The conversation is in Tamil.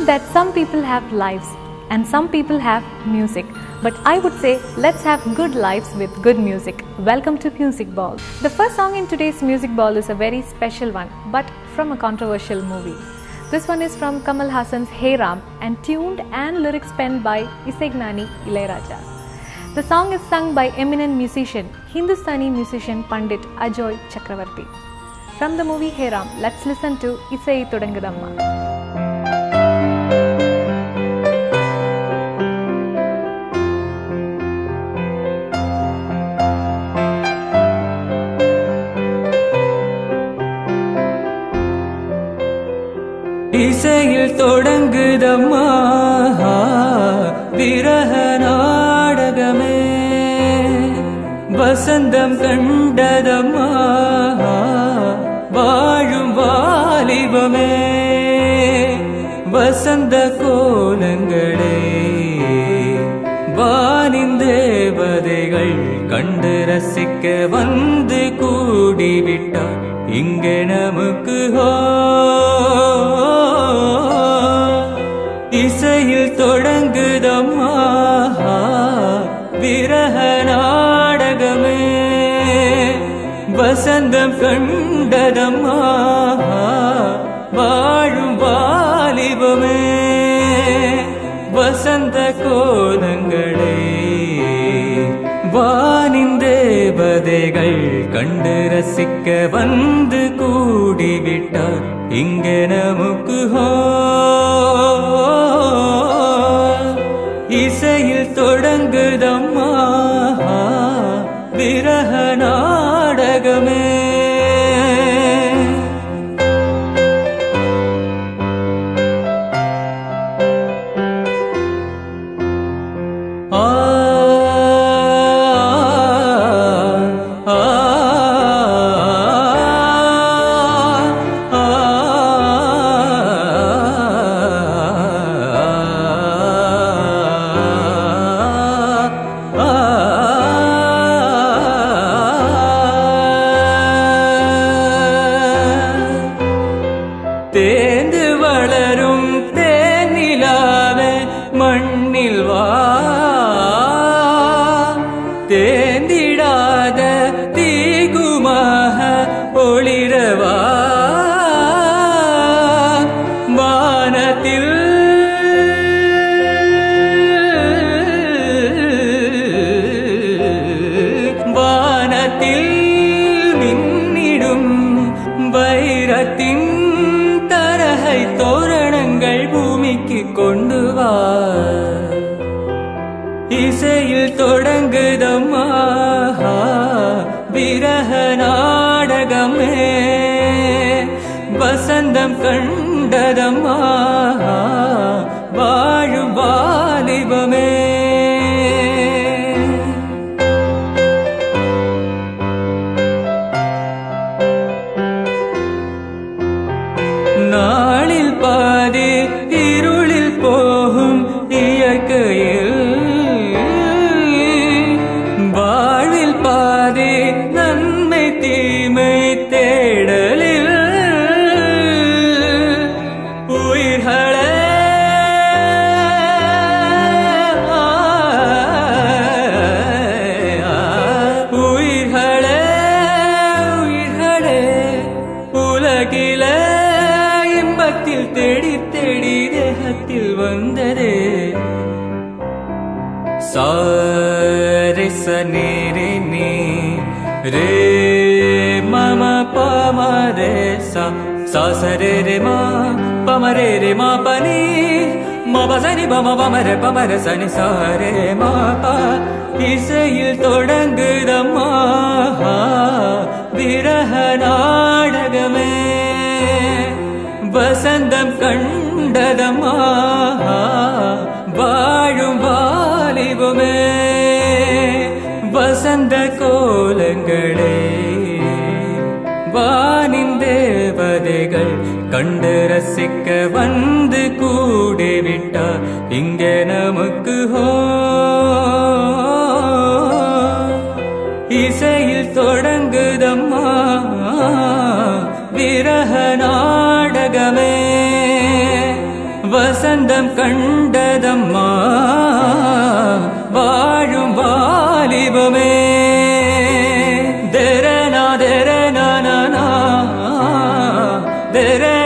said that some people have lives and some people have music, but I would say let's have good lives with good music. Welcome to Music Ball. The first song in today's Music Ball is a very special one, but from a controversial movie. This one is from Kamal Haasan's Hey Ram and tuned and lyrics penned by Isaignani Ilayaraja. The song is sung by eminent musician, Hindustani musician Pandit Ajoy Chakravarti. From the movie Hey Ram, let's listen to Isai Thudangudamma. இசையில் தொடங்குதம்மா விரக நாடகமே, வசந்தம் கண்டதம்மா வாழும் வாலிபமே, வசந்த கோலங்களே வானின் தேவதைகள் கண்டு ரசிக்க வந்து கூடிவிட்டார் இங்கே நமக்கு. இசையில் தொடங்குதம்மா விரக நாடகமே, வசந்தம் கண்டதம்மா வாழும் வாலிபமே, வசந்த கோலங்களே வானின் தேவதைகள் கண்டு ரசிக்க வந்து கூடிவிட்டார் இங்கே நமக்கு. இசையில் தொடங்குதம்மா விரக நாடகமே. தேந்து வளரும் தேனிலாவே மண்ணில் வா, தேந்திடாத தீகுமாக ஒளிரவா, வானத்தில் வானத்தில் மின்னிடும் வைரத்தின் தரகை தோரணங்கள் பூமிக்கு கொண்டு வா. இசையில் தொடங்குதம்மா விரக நாடகமே, வசந்தம் கண்டதம்மா வாழும் வாலிபமே. நாளில் பாதி இருளில் போகும் இயற்கையில், வாழ்வில் பாதி நன்மை தீமை தேடலில், உயிர்களே உயிர்களே உயிர்களே உலகிலே இன்பத்தில் தேடி தேடி தேகத்தில் வந்ததே. சாரி சனீரி நீ ரே மம பமரே சா சாசரே ரே மா பமரே ரே மா பனி மா பசனி பம பமரே பமரே சனி சாரே மா பா. இசையில் தொடங்குதம்மா விரக நாடகமே, வசந்தம் கண்டதம்மா வாழும் வாலிபமே, வசந்த கோலங்களே வானின் தேவதைகள் கண்டு ரசிக்க வந்து கூடிவிட்டார் இங்கே நமக்கு. இசையில் தொடங்குதம்மா விரக நாடகமே, வசந்த வசந்தம் கண்டதம்மா வாழும் வாலிபமே தெரனா தெரனா தெர